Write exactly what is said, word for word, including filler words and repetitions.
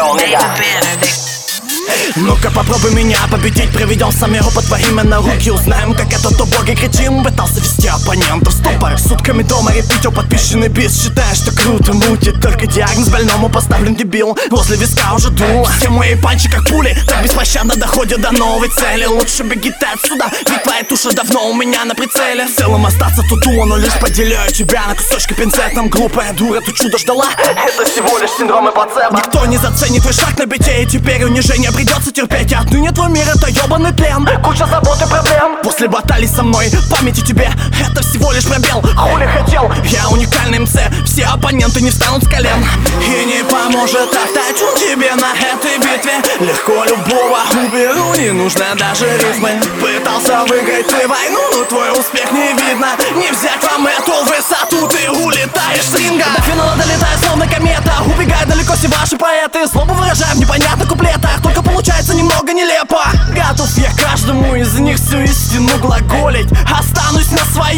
Омега. Ну-ка попробуй меня победить, проведем сами опыт во имя науки. Узнаем, как этот убогий кретин пытался вести оппонента в ступор. Сутками дома репитил подписченный бис. Считаешь, что круто мутит, только диагноз больному поставлен дебил. Возле виска уже дуло, все мои панчи как пули, так беспощадно доходят до новой цели. Лучше беги ты отсюда, ведь твоя туша давно у меня на прицеле. В целом остаться тут дуо, но лишь поделяю тебя на кусочки пинцетом. Глупая дура, ты чудо ждала, это всего лишь синдромы плацебо. Никто не заценит твой шаг на бите, и теперь унижение придется терпеть. Отныне твой мир это ебаный тлен, куча забот и проблем. После баталий со мной, памяти тебе это всего лишь пробел. Хули хотел, я уникальный МС, все оппоненты не встанут с колен. И не поможет автотюн тебе на этой битве. Легко любого уберу, не нужно даже рифмы. Пытался выиграть ты войну, но твой успех не видно. Не взять вам эту высоту, ты улетаешь с ринга. До финала долетая словно комета, убегай далеко все ваши поэты. Злобу выражаю в непонятных куплетах, только получается немного нелепо. Готов я каждому из них всю истину глаголить. Останусь на своей